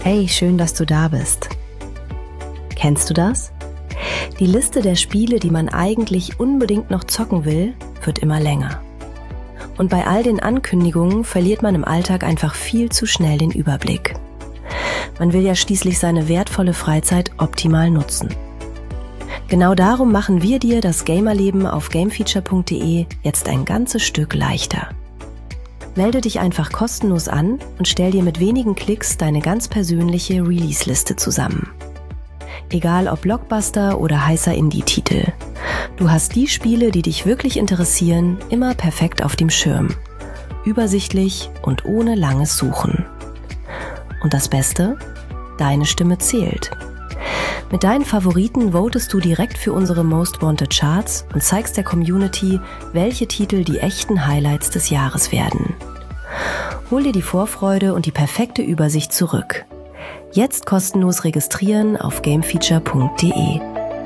Hey, schön, dass du da bist. Kennst du das? Die Liste der Spiele, die man eigentlich unbedingt noch zocken will, wird immer länger. Und bei all den Ankündigungen verliert man im Alltag einfach viel zu schnell den Überblick. Man will ja schließlich seine wertvolle Freizeit optimal nutzen. Genau darum machen wir dir das Gamerleben auf gamefeature.de jetzt ein ganzes Stück leichter. Melde dich einfach kostenlos an und stell dir mit wenigen Klicks deine ganz persönliche Release-Liste zusammen. Egal ob Blockbuster oder heißer Indie-Titel. Du hast die Spiele, die dich wirklich interessieren, immer perfekt auf dem Schirm. Übersichtlich und ohne langes Suchen. Und das Beste? Deine Stimme zählt. Mit deinen Favoriten votest du direkt für unsere Most Wanted Charts und zeigst der Community, welche Titel die echten Highlights des Jahres werden. Hol dir die Vorfreude und die perfekte Übersicht zurück. Jetzt kostenlos registrieren auf gamefeature.de.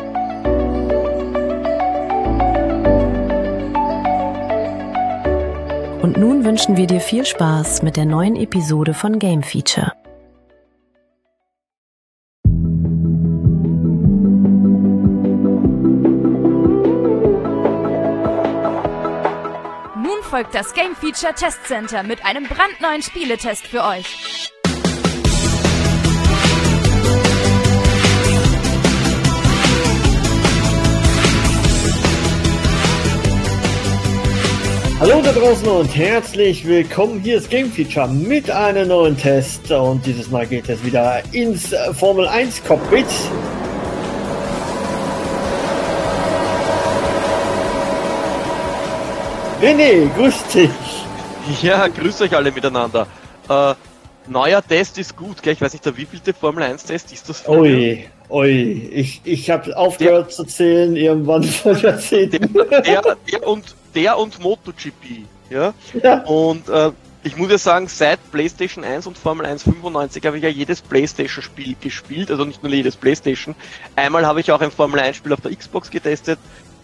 Und nun wünschen wir dir viel Spaß mit der neuen Episode von Game Feature. Nun folgt das Game Feature Test Center mit einem brandneuen Spieletest für euch. Hallo da draußen und herzlich willkommen. Hier ist Game Feature mit einem neuen Test und dieses Mal geht es wieder ins Formel 1 Cockpit. René, grüß dich. Ja, grüß euch alle miteinander. Neuer Test ist gut, gell? Ich weiß nicht, der wievielte Formel 1 Test ist das? Ui, ich habe aufgehört zu zählen irgendwann vor Jahrzehnten. Der und MotoGP, ja? Ja. Und ich muss ja sagen, seit PlayStation 1 und Formel 1 95 habe ich ja jedes PlayStation-Spiel gespielt, also nicht nur jedes PlayStation. Einmal habe ich auch ein Formel 1-Spiel auf der Xbox getestet.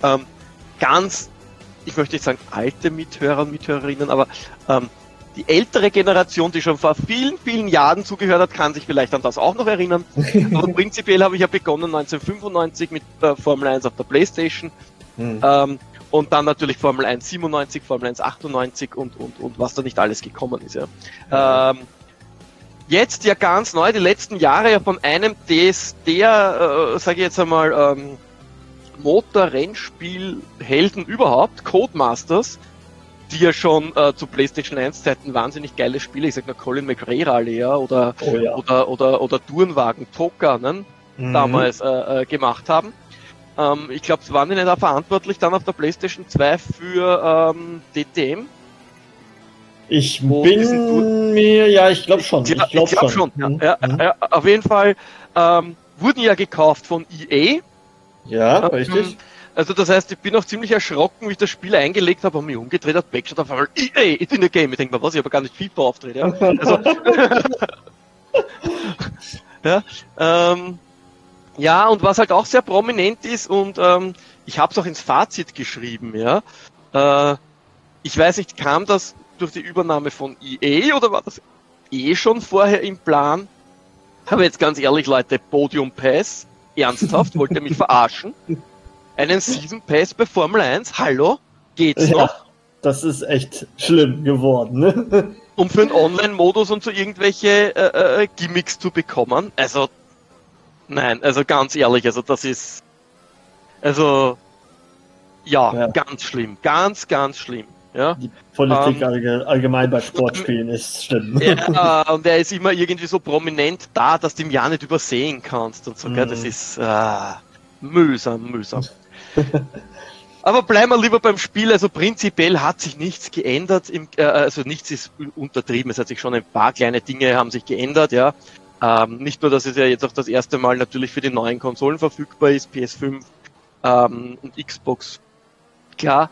Ich möchte nicht sagen alte Mithörer und Mithörerinnen, aber die ältere Generation, die schon vor vielen, vielen Jahren zugehört hat, kann sich vielleicht an das auch noch erinnern. Aber prinzipiell habe ich ja begonnen 1995 mit Formel 1 auf der PlayStation. Und dann natürlich Formel 1 97, Formel 1 98 und was da nicht alles gekommen ist. Ja. Jetzt ja ganz neu, die letzten Jahre ja von einem sage ich jetzt einmal, Motor-Rennspiel-Helden überhaupt, Codemasters, die ja schon zu PlayStation 1 Zeiten wahnsinnig geile Spiele, ich sag nur Colin McRae Rally, ja, oder Tourenwagen Toka, ne, damals gemacht haben. Ich glaube, waren die nicht auch verantwortlich dann auf der PlayStation 2 für DTM? Ich glaube schon. Ich glaube schon. Ja, auf jeden Fall wurden ja gekauft von EA. Ja, richtig. Also das heißt, ich bin auch ziemlich erschrocken, wie ich das Spiel eingelegt habe und mich umgedreht habe, weggeschaut auf einmal, EA, it's in the game. Ich denke mir, was, ich habe gar nicht FIFA auftreten. Ja? Also, ja, und was halt auch sehr prominent ist, und ich habe es auch ins Fazit geschrieben, ja. Ich weiß nicht, kam das durch die Übernahme von EA oder war das schon vorher im Plan? Aber jetzt ganz ehrlich, Leute, Podium Pass, ernsthaft, wollt ihr mich verarschen? Einen Season Pass bei Formel 1? Hallo? Geht's noch? Ja, das ist echt schlimm geworden, ne? Um für einen Online-Modus und so irgendwelche Gimmicks zu bekommen? Also, nein, also ganz ehrlich, also das ist, also, ja. Ganz schlimm, ganz, ganz schlimm. Ja? Die Politik allgemein bei Sportspielen ist schlimm. Ja, und er ist immer irgendwie so prominent da, dass du ihn ja nicht übersehen kannst und so, gell? Das ist mühsam. Aber bleiben wir lieber beim Spiel. Also prinzipiell hat sich nichts geändert. Also nichts ist untertrieben. Es hat sich schon ein paar kleine Dinge haben sich geändert, ja. Nicht nur, dass es ja jetzt auch das erste Mal natürlich für die neuen Konsolen verfügbar ist, PS5 und Xbox. Klar,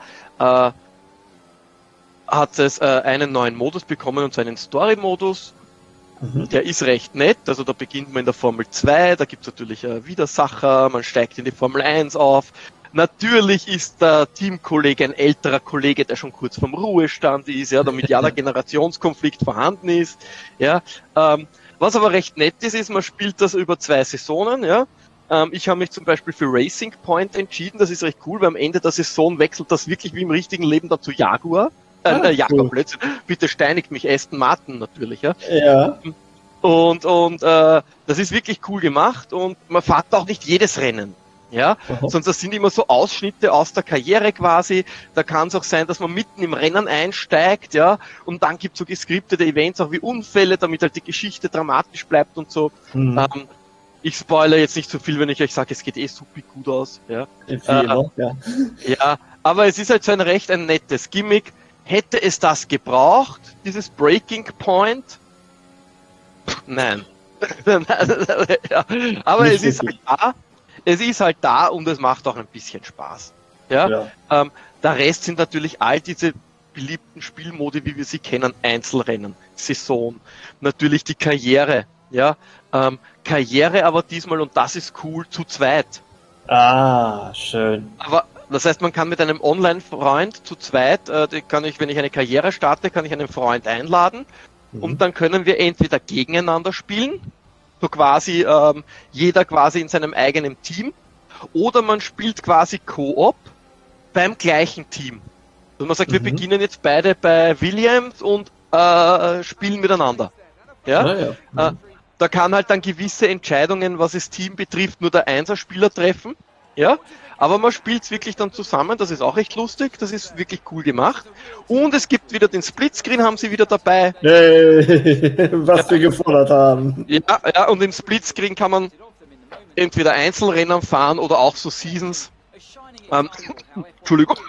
hat es einen neuen Modus bekommen, und zwar einen Story-Modus. Der ist recht nett, also da beginnt man in der Formel 2, da gibt es natürlich Widersacher, man steigt in die Formel 1 auf. Natürlich ist der Teamkollege ein älterer Kollege, der schon kurz vorm Ruhestand ist, ja, damit ja der Generationskonflikt vorhanden ist. Ja, Was aber recht nett ist, man spielt das über 2 Saisonen, ja. Ich habe mich zum Beispiel für Racing Point entschieden, das ist recht cool, weil am Ende der Saison wechselt das wirklich wie im richtigen Leben dann zu Jaguar. Jaguar, Blödsinn. Bitte steinigt mich, Aston Martin natürlich, ja. Ja. Und das ist wirklich cool gemacht und man fährt auch nicht jedes Rennen. Ja, sonst das sind immer so Ausschnitte aus der Karriere quasi. Da kann es auch sein, dass man mitten im Rennen einsteigt, ja, und dann gibt es so geskriptete Events, auch wie Unfälle, damit halt die Geschichte dramatisch bleibt und so. Ich spoilere jetzt nicht so viel, wenn ich euch sage, es geht super gut aus. Ja. Ja, aber es ist halt so ein nettes Gimmick. Hätte es das gebraucht, dieses Breaking Point? Nein. Ja, aber es ist halt da. Es ist halt da und es macht auch ein bisschen Spaß. Ja? Der Rest sind natürlich all diese beliebten Spielmodi, wie wir sie kennen, Einzelrennen, Saison, natürlich die Karriere. Ja? Karriere aber diesmal, und das ist cool, zu zweit. Ah, schön. Aber das heißt, man kann mit einem Online-Freund zu zweit, wenn ich eine Karriere starte, kann ich einen Freund einladen und dann können wir entweder gegeneinander spielen, so quasi jeder quasi in seinem eigenen Team, oder man spielt quasi Koop beim gleichen Team. Also man sagt, wir beginnen jetzt beide bei Williams und spielen miteinander. Ja? Da kann halt dann gewisse Entscheidungen, was das Team betrifft, nur der Einserspieler treffen. Ja, aber man spielt es wirklich dann zusammen, das ist auch recht lustig, das ist wirklich cool gemacht. Und es gibt wieder den Splitscreen, haben sie wieder dabei. Hey, was wir gefordert haben. Ja, und im Splitscreen kann man entweder Einzelrennen fahren oder auch so Seasons. Entschuldigung.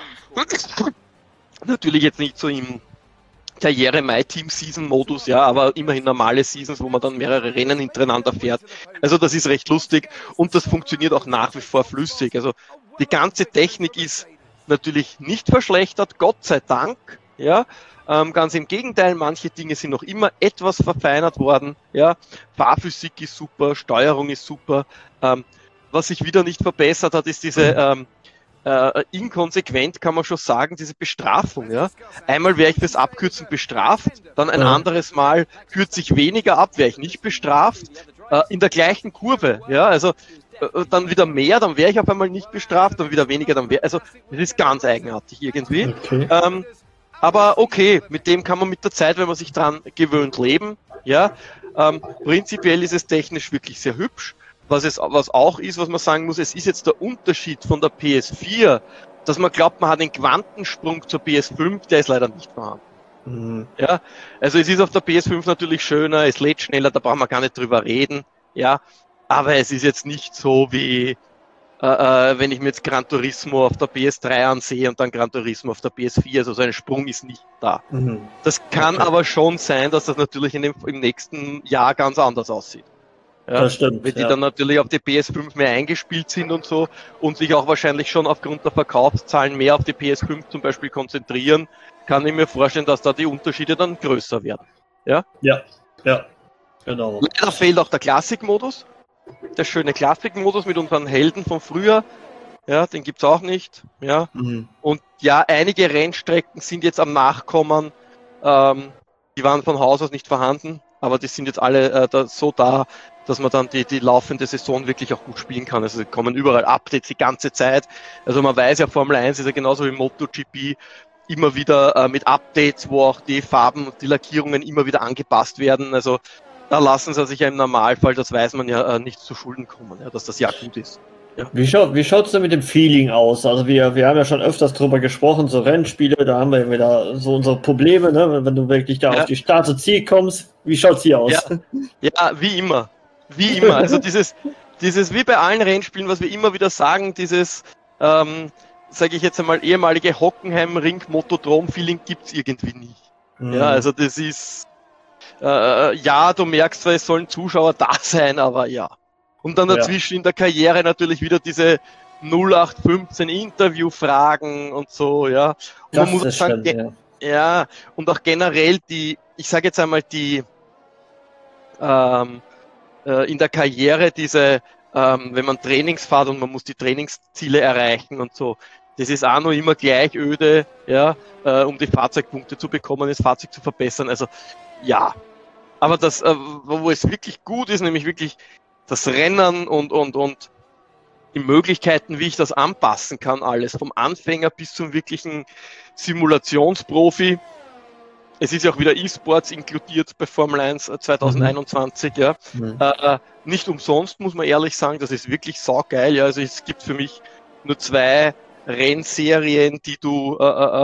Natürlich jetzt nicht so im Karriere My Team Season Modus, ja, aber immerhin normale Seasons, wo man dann mehrere Rennen hintereinander fährt. Also das ist recht lustig und das funktioniert auch nach wie vor flüssig. Also die ganze Technik ist natürlich nicht verschlechtert, Gott sei Dank, ja. Ganz im Gegenteil, manche Dinge sind noch immer etwas verfeinert worden, ja. Fahrphysik ist super, Steuerung ist super. Was sich wieder nicht verbessert hat, ist diese inkonsequent, kann man schon sagen, diese Bestrafung. Ja? Einmal wäre ich fürs Abkürzen bestraft, dann ein anderes Mal kürze ich weniger ab, wäre ich nicht bestraft, in der gleichen Kurve. Ja? Also dann wieder mehr, dann wäre ich auf einmal nicht bestraft, dann wieder weniger, dann wäre, also das ist ganz eigenartig irgendwie. Okay. Aber okay, mit dem kann man mit der Zeit, wenn man sich dran gewöhnt, leben. Ja? Prinzipiell ist es technisch wirklich sehr hübsch. Was auch ist, was man sagen muss, es ist jetzt der Unterschied von der PS4, dass man glaubt, man hat einen Quantensprung zur PS5, der ist leider nicht vorhanden. Ja, also es ist auf der PS5 natürlich schöner, es lädt schneller, da brauchen wir gar nicht drüber reden, ja, aber es ist jetzt nicht so wie, wenn ich mir jetzt Gran Turismo auf der PS3 ansehe und dann Gran Turismo auf der PS4, also so ein Sprung ist nicht da. Das kann aber schon sein, dass das natürlich im nächsten Jahr ganz anders aussieht. Ja, das stimmt, wenn die dann natürlich auf die PS5 mehr eingespielt sind und so und sich auch wahrscheinlich schon aufgrund der Verkaufszahlen mehr auf die PS5 zum Beispiel konzentrieren, kann ich mir vorstellen, dass da die Unterschiede dann größer werden. Ja, genau. Leider fehlt auch der Classic-Modus, der schöne Classic-Modus mit unseren Helden von früher. Ja, den gibt's auch nicht. Ja, und ja, einige Rennstrecken sind jetzt am Nachkommen. Die waren von Haus aus nicht vorhanden, aber die sind jetzt alle so da, dass man dann die laufende Saison wirklich auch gut spielen kann. Also es kommen überall Updates die ganze Zeit. Also man weiß ja, Formel 1 ist ja genauso wie MotoGP immer wieder mit Updates, wo auch die Farben und die Lackierungen immer wieder angepasst werden. Also da lassen sie sich ja im Normalfall, das weiß man ja, nicht zu Schulden kommen, ja, dass das ja gut ist. Ja. Wie schaut's denn mit dem Feeling aus? Also wir haben ja schon öfters drüber gesprochen, so Rennspiele, da haben wir wieder so unsere Probleme, ne? Wenn du wirklich da auf die Start und Ziel kommst. Wie schaut's hier aus? Ja, wie immer. Wie immer. Also dieses, wie bei allen Rennspielen, was wir immer wieder sagen, dieses, sage ich jetzt einmal, ehemalige Hockenheim-Ring-Motodrom-Feeling gibt's irgendwie nicht. Ja, also das ist, du merkst zwar, es sollen Zuschauer da sein, aber ja. Und dann dazwischen in der Karriere natürlich wieder diese 0815 Interviewfragen und so, ja. Und das man muss sagen, und auch generell ich sage jetzt einmal in der Karriere diese, wenn man Trainings fährt und man muss die Trainingsziele erreichen und so, das ist auch noch immer gleich öde, ja, um die Fahrzeugpunkte zu bekommen, das Fahrzeug zu verbessern, also ja. Aber das, wo es wirklich gut ist, nämlich wirklich das Rennen und die Möglichkeiten, wie ich das anpassen kann, alles vom Anfänger bis zum wirklichen Simulationsprofi. Es ist ja auch wieder E-Sports inkludiert bei Formel 1 2021, ja. Nicht umsonst, muss man ehrlich sagen, das ist wirklich saugeil, ja. Also es gibt für mich nur 2 Rennserien, die du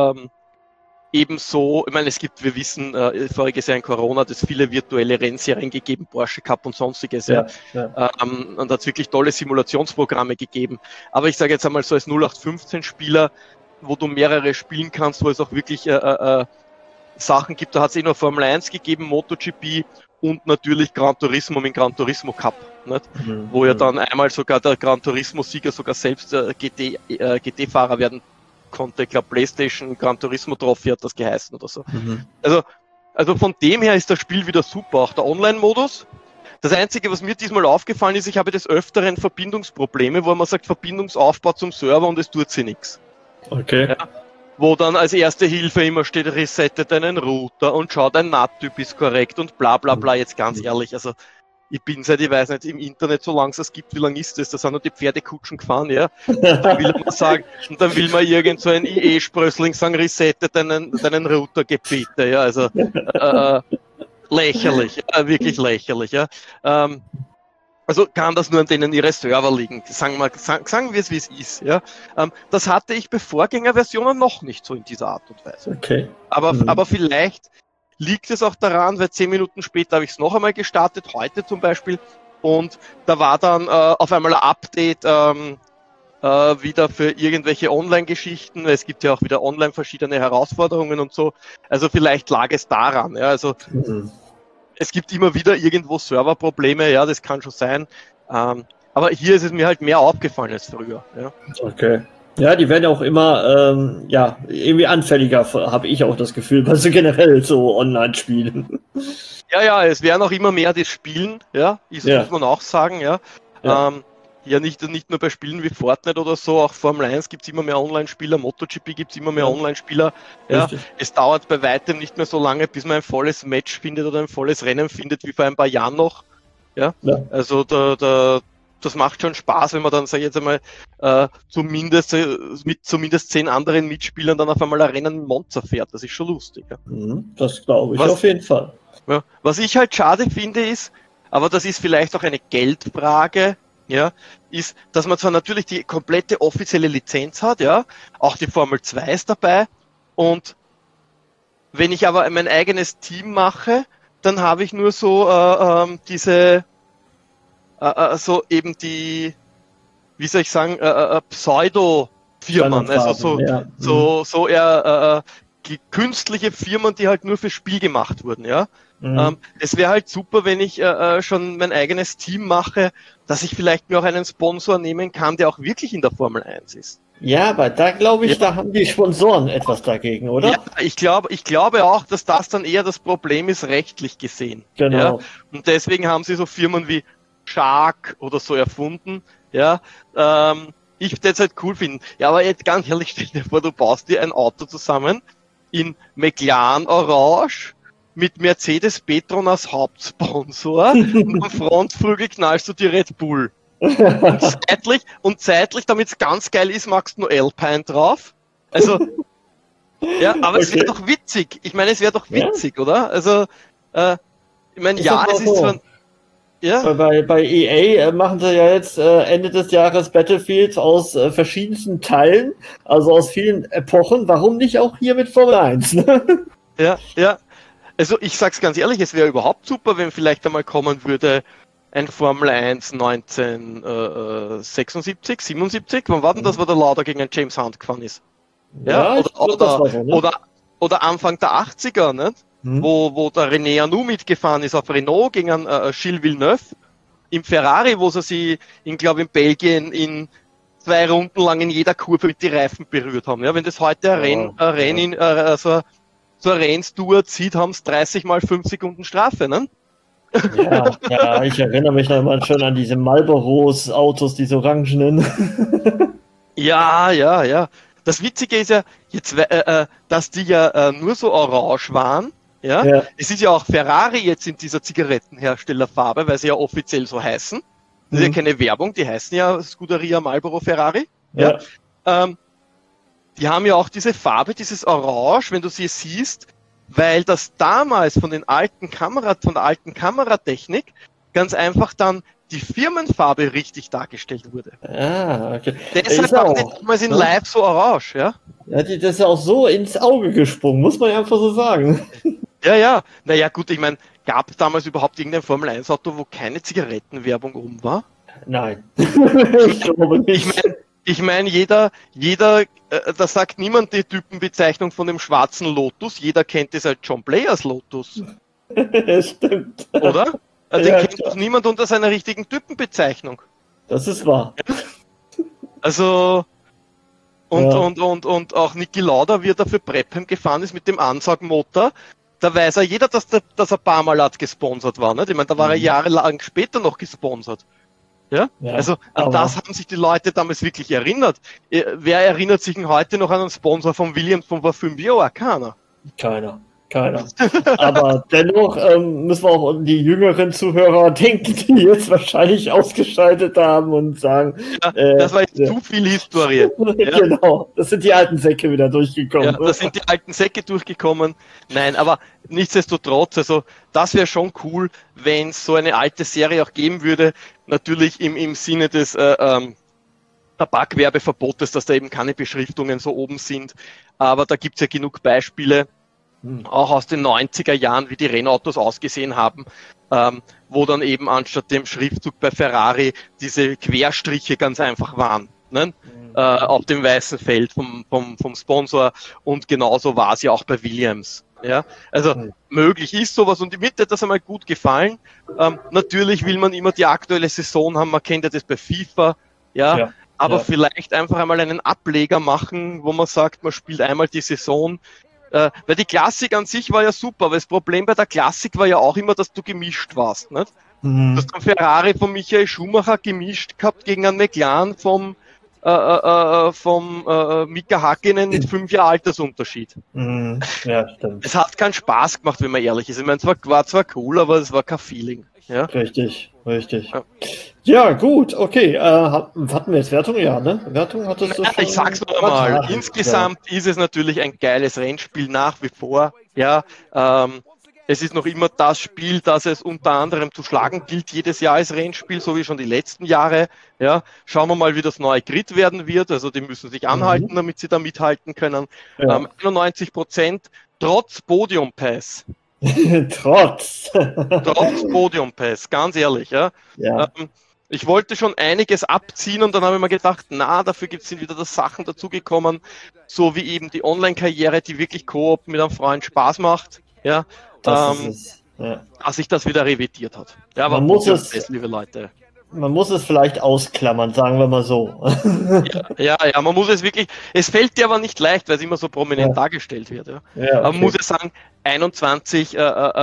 ebenso, ich meine, wir wissen, voriges Jahr in Corona hat es viele virtuelle Rennserien gegeben, Porsche Cup und sonstiges, ja. Und hat es wirklich tolle Simulationsprogramme gegeben. Aber ich sage jetzt einmal so als 0815-Spieler, wo du mehrere spielen kannst, wo es auch wirklich Sachen gibt, da hat es nur Formel 1 gegeben, MotoGP und natürlich Gran Turismo mit Gran Turismo Cup, nicht? Wo ja dann einmal sogar der Gran Turismo-Sieger sogar selbst GT-Fahrer werden konnte. Ich glaube, PlayStation Gran Turismo Trophy hat das geheißen oder so. Also von dem her ist das Spiel wieder super, auch der Online-Modus. Das Einzige, was mir diesmal aufgefallen ist, ich habe des Öfteren Verbindungsprobleme, wo man sagt, Verbindungsaufbau zum Server und es tut sie nichts. Okay. Ja, wo dann als erste Hilfe immer steht, resette deinen Router und schau, dein NAT-Typ ist korrekt und bla bla bla. Jetzt ganz ehrlich, also ich bin seit, ich weiß nicht, im Internet, solange es das gibt, wie lange ist das? Da sind nur die Pferdekutschen gefahren, ja. Und dann will man sagen, und dann will man irgend so ein IE-Sprössling sagen, resette deinen Router, bitte, ja. Also lächerlich, wirklich lächerlich, ja. Also kann das nur an denen ihre Server liegen. Sagen wir es, wie es ist. Ja? Das hatte ich bei Vorgängerversionen noch nicht so in dieser Art und Weise. Okay. Aber vielleicht liegt es auch daran, weil 10 Minuten später habe ich es noch einmal gestartet, heute zum Beispiel, und da war dann auf einmal ein Update wieder für irgendwelche Online-Geschichten. Es gibt ja auch wieder online verschiedene Herausforderungen und so. Also vielleicht lag es daran. Ja? Also es gibt immer wieder irgendwo Serverprobleme, ja, das kann schon sein. Aber hier ist es mir halt mehr aufgefallen als früher. Ja. Okay. Ja, die werden auch immer irgendwie anfälliger, habe ich auch das Gefühl, bei so generell so Online-Spielen. Ja, es werden auch immer mehr das Spielen, ja, muss man auch sagen, ja. Nicht nur bei Spielen wie Fortnite oder so, auch Formel 1 gibt es immer mehr Online-Spieler, MotoGP gibt es immer mehr Online-Spieler. Ja. Es dauert bei weitem nicht mehr so lange, bis man ein volles Match findet oder ein volles Rennen findet, wie vor ein paar Jahren noch. Ja. Also das macht schon Spaß, wenn man dann, sag ich jetzt einmal, mit zumindest 10 anderen Mitspielern dann auf einmal ein Rennen in Monza fährt. Das ist schon lustig. Ja. Das glaube ich auf jeden Fall. Ja. Was ich halt schade finde ist, aber das ist vielleicht auch eine Geldfrage, ja, ist, dass man zwar natürlich die komplette offizielle Lizenz hat, ja, auch die Formel 2 ist dabei, und wenn ich aber mein eigenes Team mache, dann habe ich nur so so eben die, wie soll ich sagen, Pseudo-Firmen, also so eher künstliche Firmen, die halt nur fürs Spiel gemacht wurden, ja. Es wäre halt super, wenn ich schon mein eigenes Team mache, dass ich vielleicht mir auch einen Sponsor nehmen kann, der auch wirklich in der Formel 1 ist. Ja, aber da glaube ich, da haben die Sponsoren etwas dagegen, oder? Ja, ich glaube auch, dass das dann eher das Problem ist, rechtlich gesehen. Genau. Ja? Und deswegen haben sie so Firmen wie Shark oder so erfunden, ja. Ich würde es halt cool finden. Ja, aber jetzt ganz ehrlich, stell dir vor, du baust dir ein Auto zusammen in McLaren Orange mit Mercedes Petronas Hauptsponsor und am Frontflügel knallst du die Red Bull. Und zeitlich, damit es ganz geil ist, magst du nur Alpine drauf. Also, ja, aber es wäre doch witzig. Ich meine, es wäre doch witzig, oder? Also, ich meine, es ist zwar... Ja. Bei EA machen sie ja jetzt Ende des Jahres Battlefields aus verschiedensten Teilen, also aus vielen Epochen. Warum nicht auch hier mit Formel 1? Ne? Ja. Also ich sag's ganz ehrlich, es wäre überhaupt super, wenn vielleicht einmal kommen würde ein Formel 1 1976, 77. Wann war denn das, wo der Lauda gegen einen James Hunt gefahren ist? Oder Anfang der 80er, ne? Wo der René Arnoux mitgefahren ist auf Renault gegen einen Gilles Villeneuve im Ferrari, wo sie in Belgien in 2 Runden lang in jeder Kurve mit die Reifen berührt haben. Ja, wenn das heute ein Rennsteward sieht, haben es 30 mal 5 Sekunden Strafe, ne? Ja, ich erinnere mich noch mal schon an diese Marlboros-Autos, diese orangenen. Ja. Das Witzige ist ja, jetzt, dass die ja nur so orange waren, Ja? Es ist ja auch Ferrari jetzt in dieser Zigarettenherstellerfarbe, weil sie ja offiziell so heißen. Das ist ja keine Werbung, die heißen ja Scuderia Marlboro Ferrari. Ja. Die haben ja auch diese Farbe, dieses Orange, wenn du sie siehst, weil das damals von der alten Kameratechnik ganz einfach dann die Firmenfarbe richtig dargestellt wurde. Okay. Deshalb auch nicht damals in Live so orange, ja? Ja, das ist ja auch so ins Auge gesprungen, muss man einfach so sagen. Ja. Naja, gut, ich meine, gab es damals überhaupt irgendein Formel-1-Auto, wo keine Zigarettenwerbung rum war? Nein. Ich glaube nicht. Ich meine, jeder, da sagt niemand die Typenbezeichnung von dem schwarzen Lotus, jeder kennt es als John Players Lotus. Stimmt. Oder? Den kennt doch niemand unter seiner richtigen Typenbezeichnung. Das ist wahr. Also, und auch Niki Lauda, wie er dafür Brabham gefahren ist mit dem Ansaugmotor, da weiß ja jeder, dass er Parmalat gesponsert war. Nicht? Ich meine, da war er jahrelang später noch gesponsert. Ja? Also an das haben sich die Leute damals wirklich erinnert. Wer erinnert sich denn heute noch an einen Sponsor von Williams von vor 5 Jahren? Keiner. Aber dennoch müssen wir auch an die jüngeren Zuhörer denken, die jetzt wahrscheinlich ausgeschaltet haben und sagen, das war jetzt zu viel Historie. Genau, das sind die alten Säcke wieder durchgekommen. Ja, das sind die alten Säcke durchgekommen. Nein, aber nichtsdestotrotz, also das wäre schon cool, wenn es so eine alte Serie auch geben würde. Natürlich im Sinne des Tabakwerbeverbotes, dass da eben keine Beschriftungen so oben sind. Aber da gibt's ja genug Beispiele. Auch aus den 90er Jahren, wie die Rennautos ausgesehen haben, wo dann eben anstatt dem Schriftzug bei Ferrari diese Querstriche ganz einfach waren, ne? Auf dem weißen Feld vom Sponsor, und genauso war es ja auch bei Williams. Ja, also möglich ist sowas, und mir hat das einmal gut gefallen. Natürlich will man immer die aktuelle Saison haben, man kennt ja das bei FIFA, aber vielleicht einfach einmal einen Ableger machen, wo man sagt, man spielt einmal die Saison. Weil die Klassik an sich war ja super, aber das Problem bei der Klassik war ja auch immer, dass du gemischt warst. Nicht? Du hast einen Ferrari von Michael Schumacher gemischt gehabt gegen einen McLaren vom Mika Hakkinen mit 5 Jahren Altersunterschied. Ja, stimmt. Es hat keinen Spaß gemacht, wenn man ehrlich ist. Ich meine, es war zwar cool, aber es war kein Feeling. Ja? Richtig. Ja, gut, okay. Hatten wir jetzt Wertung? Ja, ne? Wertung hattest du schon? Ich sag's noch einmal. Insgesamt ist es natürlich ein geiles Rennspiel nach wie vor. Ja, es ist noch immer das Spiel, das es unter anderem zu schlagen gilt, jedes Jahr als Rennspiel, so wie schon die letzten Jahre. Ja, schauen wir mal, wie das neue Grid werden wird. Also die müssen sich anhalten, damit sie da mithalten können. 91%, trotz Podium Pass. Trotz Podium Pass, ganz ehrlich. Ja. Ich wollte schon einiges abziehen, und dann habe ich mir gedacht, dafür sind wieder Sachen dazugekommen, so wie eben die Online-Karriere, die wirklich Koop mit einem Freund Spaß macht. Ja. Dass sich das wieder revidiert hat. Ja, aber liebe Leute. Man muss es vielleicht ausklammern, sagen wir mal so. Ja, man muss es wirklich, es fällt dir aber nicht leicht, weil es immer so prominent dargestellt wird. Ja. Aber man muss ja sagen, 91%,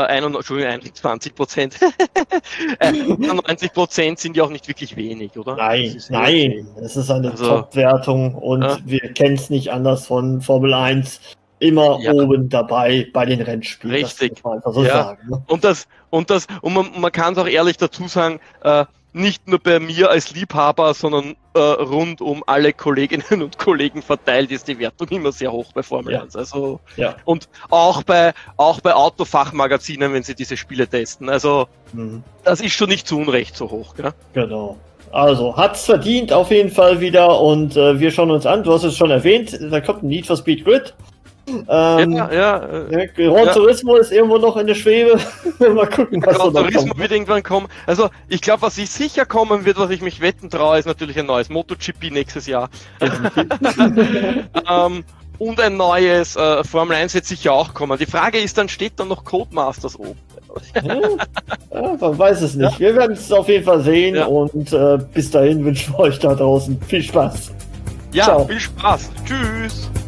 91% sind ja auch nicht wirklich wenig, oder? Nein, es ist eine Top-Wertung, und wir kennen es nicht anders von Formel 1. Immer oben dabei bei den Rennspielen. Richtig. Das muss man einfach so sagen. Ne? Und man kann es auch ehrlich dazu sagen, nicht nur bei mir als Liebhaber, sondern rund um alle Kolleginnen und Kollegen verteilt ist die Wertung immer sehr hoch bei Formel 1. Also, und auch bei Autofachmagazinen, wenn sie diese Spiele testen. Also das ist schon nicht zu Unrecht so hoch. Gell? Genau. Also, hat's verdient auf jeden Fall wieder, und wir schauen uns an, du hast es schon erwähnt, da kommt ein Need for Speed Grid. Gran Turismo ist irgendwo noch in der Schwebe. Mal gucken, was Gran Turismo wird irgendwann kommen. Also, ich glaube, was sicher kommen wird, was ich mich wetten traue, ist natürlich ein neues MotoGP nächstes Jahr. Und ein neues Formel 1 wird sicher auch kommen. Die Frage ist, dann steht dann noch Codemasters oben. Man weiß es nicht. Wir werden es auf jeden Fall sehen, und bis dahin wünschen wir euch da draußen viel Spaß. Ja, Ciao. Viel Spaß. Tschüss.